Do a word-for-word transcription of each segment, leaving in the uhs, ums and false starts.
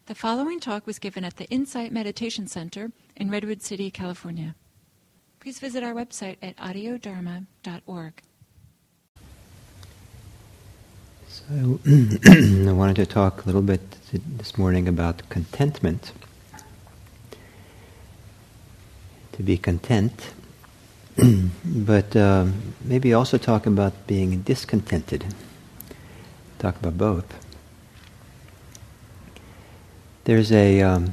The following talk was given at the Insight Meditation Center in Redwood City, California. Please visit our website at audio dharma dot org. So I wanted to talk a little bit this morning about contentment. To be content, but um, maybe also talk about being discontented. Talk about both. There's a um,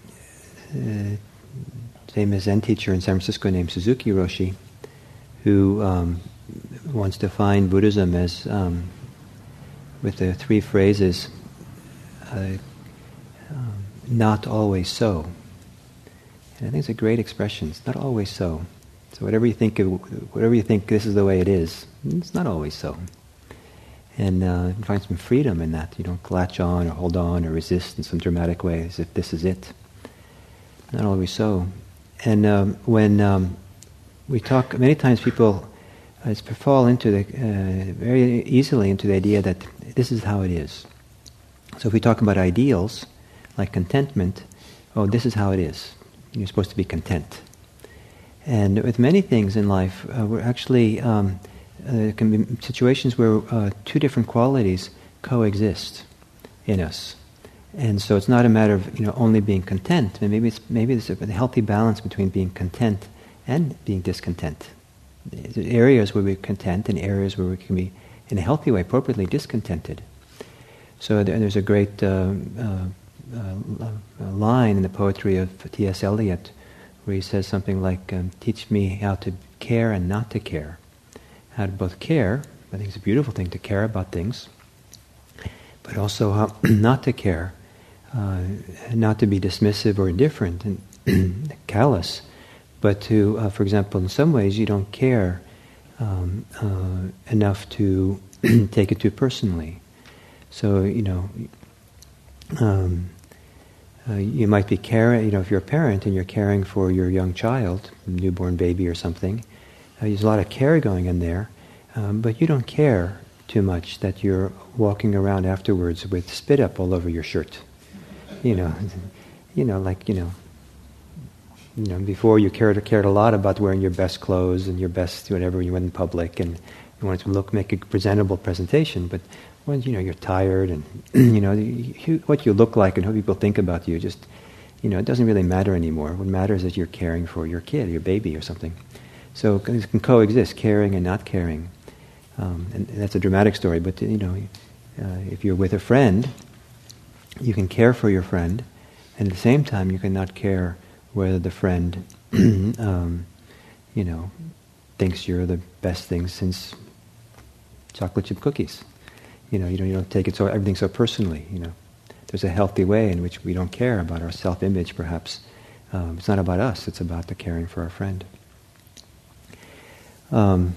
uh, famous Zen teacher in San Francisco named Suzuki Roshi who um, wants to define Buddhism as um, with the three phrases, uh, um, not always so. And I think it's a great expression. It's not always so. So whatever you think, of, whatever you think, this is the way it is. It's not always so. And uh, you find some freedom in that. You don't latch on or hold on or resist in some dramatic way as if this is it. Not always so. And um, when um, we talk, many times people uh, fall into the uh, very easily into the idea that this is how it is. So if we talk about ideals like contentment, oh, this is how it is. You're supposed to be content. And with many things in life, uh, we're actually um, uh, there can be situations where uh, two different qualities coexist in us, and so it's not a matter of you know only being content. And maybe it's maybe there's a healthy balance between being content and being discontent. There's areas where we're content, and areas where we can be, in a healthy way, appropriately discontented. So there, there's a great uh, uh, uh, line in the poetry of T S Eliot where he says something like, um, "Teach me how to care and not to care." How to both care, I think it's a beautiful thing to care about things, but also how not to care, uh, not to be dismissive or indifferent and callous, but to, uh, for example, in some ways you don't care um, uh, enough to take it too personally. So, you know, um, uh, you might be caring, you know, if you're a parent and you're caring for your young child, newborn baby or something, Uh, there's a lot of care going in there, um, but you don't care too much that you're walking around afterwards with spit up all over your shirt. You know, you know, like you know, you know. Before you cared cared a lot about wearing your best clothes and your best whatever you went in public, and you wanted to look make a presentable presentation. But when you know you're tired, and you know you, what you look like and how people think about you, just you know, it doesn't really matter anymore. What matters is you're caring for your kid, your baby, or something. So it can coexist, caring and not caring. Um, and that's a dramatic story, but you know, uh, if you're with a friend, you can care for your friend, and at the same time you cannot care whether the friend, um, you know, thinks you're the best thing since chocolate chip cookies. You know, you don't, you don't take it so everything so personally. You know, there's a healthy way in which we don't care about our self-image. Perhaps um, it's not about us; it's about the caring for our friend. Um,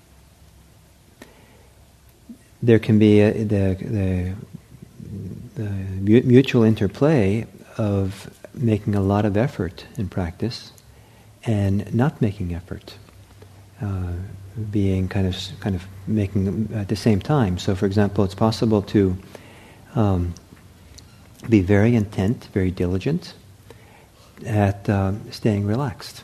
there can be a, the, the, the mutual interplay of making a lot of effort in practice and not making effort, uh, being kind of kind of making at the same time. So, for example, it's possible to um, be very intent, very diligent at um, staying relaxed.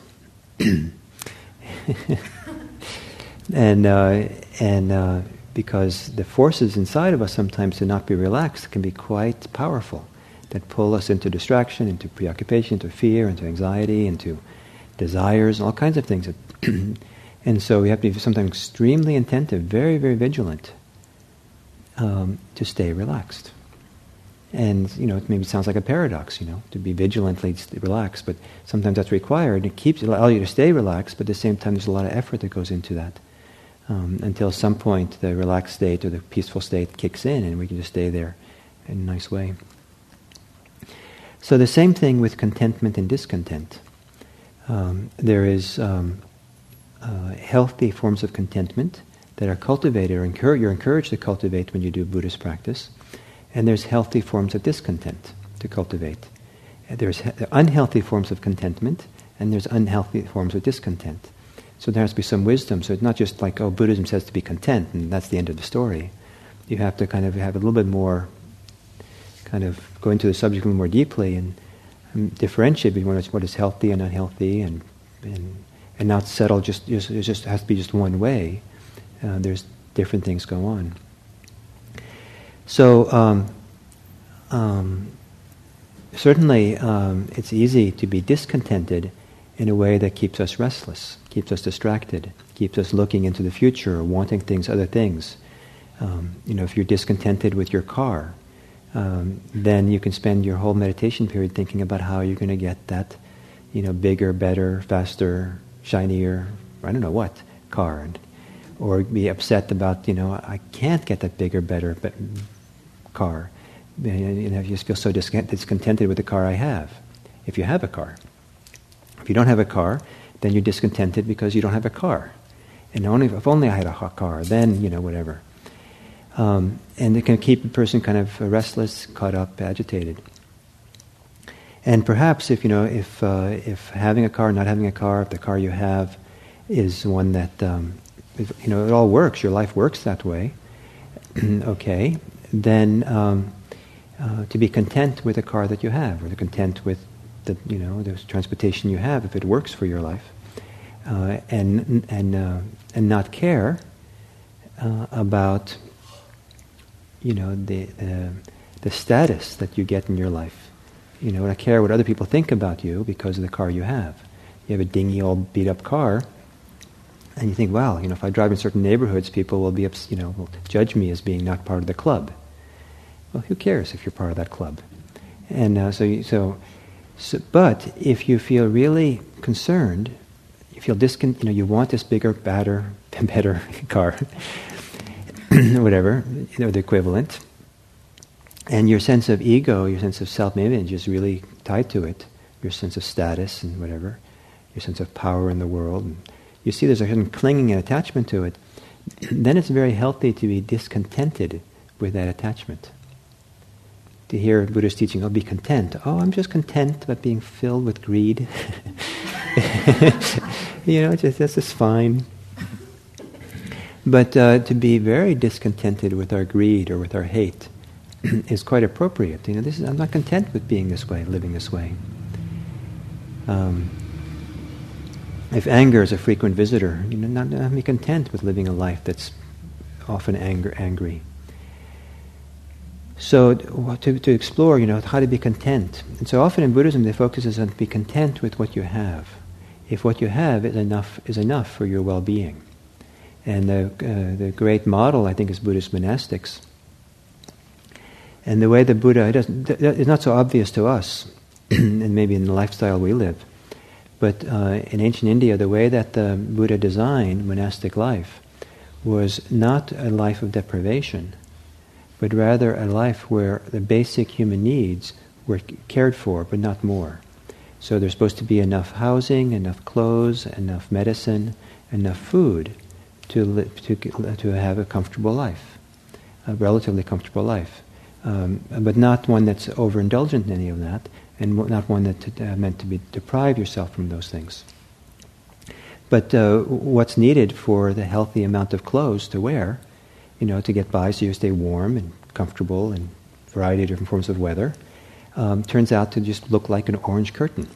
And uh, and uh, because the forces inside of us sometimes to not be relaxed can be quite powerful, that pull us into distraction, into preoccupation, into fear, into anxiety, into desires, all kinds of things. And so we have to be sometimes extremely attentive, very, very vigilant um, to stay relaxed. And, you know, it maybe sounds like a paradox, you know, to be vigilantly relaxed, but sometimes that's required. It keeps, it allows you to stay relaxed, but at the same time there's a lot of effort that goes into that. Um, until some point the relaxed state or the peaceful state kicks in and we can just stay there in a nice way. So the same thing with contentment and discontent. Um, there is um, uh, healthy forms of contentment that are cultivated or encouraged, you're encouraged to cultivate when you do Buddhist practice. And there's healthy forms of discontent to cultivate. There's he- unhealthy forms of contentment, and there's unhealthy forms of discontent. So there has to be some wisdom. So it's not just like, oh, Buddhism says to be content, and that's the end of the story. You have to kind of have a little bit more kind of go into the subject a little more deeply and um, differentiate between what is, what is healthy and unhealthy, and and, and not settle just, just it just has to be just one way. Uh, there's different things go on. So um, um, certainly um, it's easy to be discontented in a way that keeps us restless, keeps us distracted, keeps us looking into the future, wanting things, other things. Um, you know, if you're discontented with your car, um, then you can spend your whole meditation period thinking about how you're going to get that, you know, bigger, better, faster, shinier, I don't know what, car. And, or be upset about, you know, I can't get that bigger, better be- car. You know, you just feel so discontented with the car I have, if you have a car. If you don't have a car, then you're discontented because you don't have a car. And only if only I had a hot car, then, you know, whatever. Um, and it can keep a person kind of restless, caught up, agitated. And perhaps if, you know, if uh, if having a car, not having a car, if the car you have is one that, um, if, you know, it all works, your life works that way, okay, then um, uh, to be content with the car that you have, or to content with the, you know, the transportation you have, if it works for your life, uh, and and uh, and not care uh, about, you know, the uh, the status that you get in your life. You know, not care what other people think about you because of the car you have. You have a dingy old beat up car, and you think, well, you know, if I drive in certain neighborhoods, people will be, you know, will judge me as being not part of the club. Well, who cares if you're part of that club? And uh, so, you, so, so, but if you feel really concerned, you feel discon, you know, you want this bigger, badder, better car, whatever, you know, the equivalent, and your sense of ego, your sense of self-image is really tied to it. Your sense of status and whatever, your sense of power in the world. And you see there's a certain clinging and attachment to it. Then it's very healthy to be discontented with that attachment. To hear Buddha's teaching, oh, be content. Oh, I'm just content about being filled with greed. You know, just, that's just fine. But uh, to be very discontented with our greed or with our hate is quite appropriate. You know, this is, I'm not content with being this way, living this way. Um, if anger is a frequent visitor, you know, not, not be content with living a life that's often anger, angry. So to, to explore, you know, how to be content. And so often in Buddhism, the focus is on be content with what you have. If what you have is enough, is enough for your well-being. And the uh, the great model, I think, is Buddhist monastics. And the way the Buddha, it doesn't, it's not so obvious to us, and maybe in the lifestyle we live, but uh, in ancient India, the way that the Buddha designed monastic life was not a life of deprivation, but rather a life where the basic human needs were cared for, but not more. So there's supposed to be enough housing, enough clothes, enough medicine, enough food to li- to to have a comfortable life, a relatively comfortable life. Um, but not one that's overindulgent in any of that, and not one that's uh, meant to be deprive yourself from those things. But uh, what's needed for the healthy amount of clothes to wear, you know, to get by so you stay warm and comfortable in a variety of different forms of weather, um, turns out to just look like an orange curtain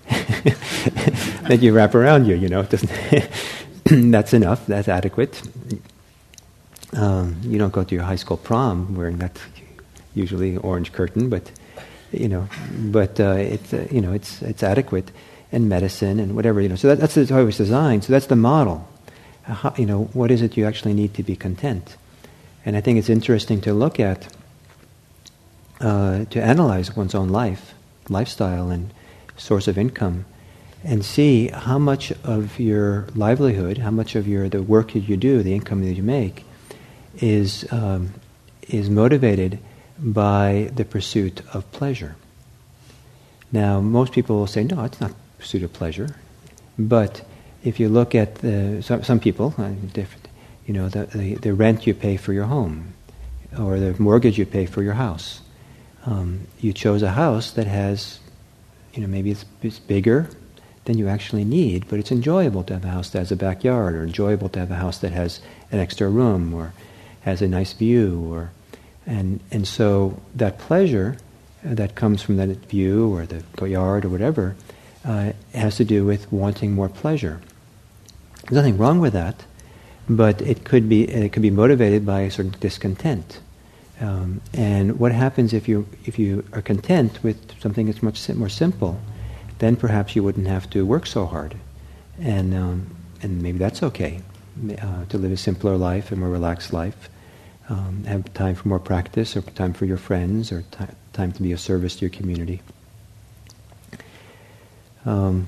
that you wrap around you, you know. It doesn't that's enough, that's adequate. Um, you don't go to your high school prom wearing that usually orange curtain, but you know, but uh, it's uh, you know, it's it's adequate, and medicine and whatever, you know. So that, that's how it was designed. So that's the model. How, you know, what is it you actually need to be content? And I think it's interesting to look at, uh, to analyze one's own life, lifestyle, and source of income, and see how much of your livelihood, how much of your the work that you do, the income that you make, is um, is motivated by the pursuit of pleasure. Now, most people will say, no, it's not pursuit of pleasure. But if you look at the, some, some people, uh, different, you know, the, the, the rent you pay for your home, or the mortgage you pay for your house, um, you chose a house that has, you know, maybe it's, it's bigger than you actually need, but it's enjoyable to have a house that has a backyard, or enjoyable to have a house that has an extra room, or has a nice view, or And and so that pleasure that comes from that view or the yard or whatever uh, has to do with wanting more pleasure. There's nothing wrong with that, but it could be it could be motivated by a certain discontent. Um, and what happens if you if you are content with something that's much sim- more simple? Then perhaps you wouldn't have to work so hard, and um, and maybe that's okay uh, to live a simpler life, a more relaxed life. Um, have time for more practice, or time for your friends, or t- time to be of service to your community. Um,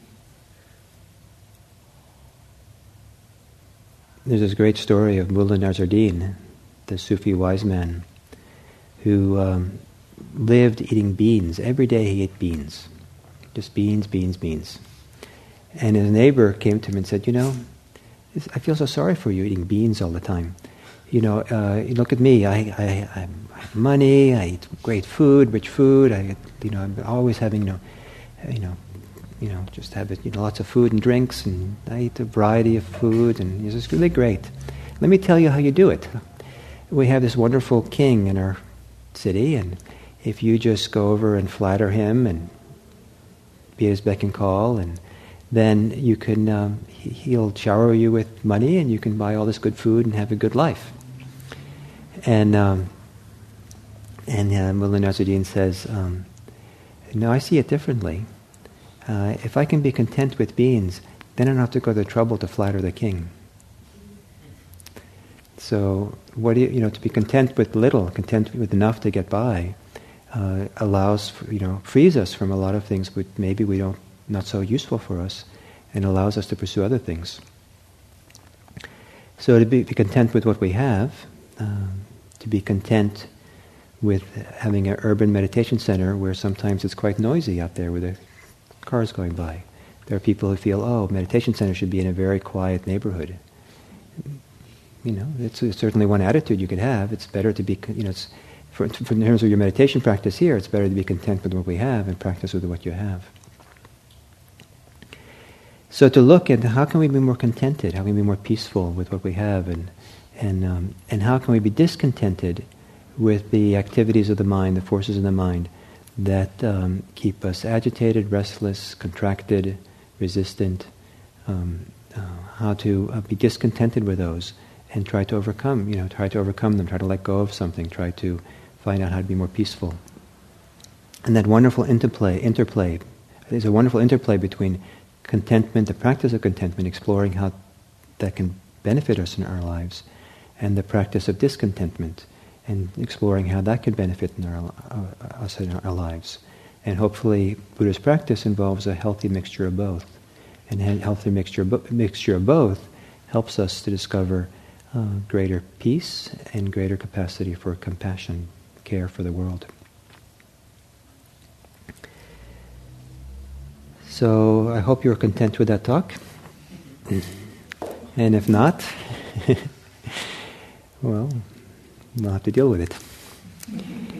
there's this great story of Mullah Nasruddin, the Sufi wise man, who um, lived eating beans. Every day he ate beans. Just beans, beans, beans. And his neighbor came to him and said, you know, I feel so sorry for you eating beans all the time. You know, uh, look at me. I, I, I have money. I eat great food, rich food. I, you know, I'm always having, you know, you know, you know, just have it, you know, lots of food and drinks, and I eat a variety of food, and it's just really great. Let me tell you how you do it. We have this wonderful king in our city, and if you just go over and flatter him and be at his beck and call, and then you can, um, he, he'll shower you with money, and you can buy all this good food and have a good life. And um, and uh, Mullah Nasruddin says, um, no, I see it differently. Uh, if I can be content with beans, then I don't have to go to the trouble to flatter the king. So, what do you, you know, to be content with little, content with enough to get by, uh, allows, you know, frees us from a lot of things which maybe we don't, not so useful for us, and allows us to pursue other things. So to be, be content with what we have, um, to be content with having an urban meditation center where sometimes it's quite noisy out there with the cars going by. There are people who feel, oh, meditation center should be in a very quiet neighborhood. You know, it's, it's certainly one attitude you could have. It's better to be, you know, it's, for, for in terms of your meditation practice here, it's better to be content with what we have and practice with what you have. So to look at how can we be more contented, how can we be more peaceful with what we have, and and um, and how can we be discontented with the activities of the mind, the forces of the mind that um, keep us agitated, restless, contracted, resistant. Um, uh, how to uh, be discontented with those and try to overcome, you know, try to overcome them, try to let go of something, try to find out how to be more peaceful. And that wonderful interplay, interplay, there's a wonderful interplay between contentment, the practice of contentment, exploring how that can benefit us in our lives, and the practice of discontentment, and exploring how that could benefit in our, uh, us in our lives. And hopefully Buddha's practice involves a healthy mixture of both. And a healthy mixture, mixture of both helps us to discover uh, greater peace and greater capacity for compassion, care for the world. So I hope you're content with that talk. And if not, well, we'll have to deal with it.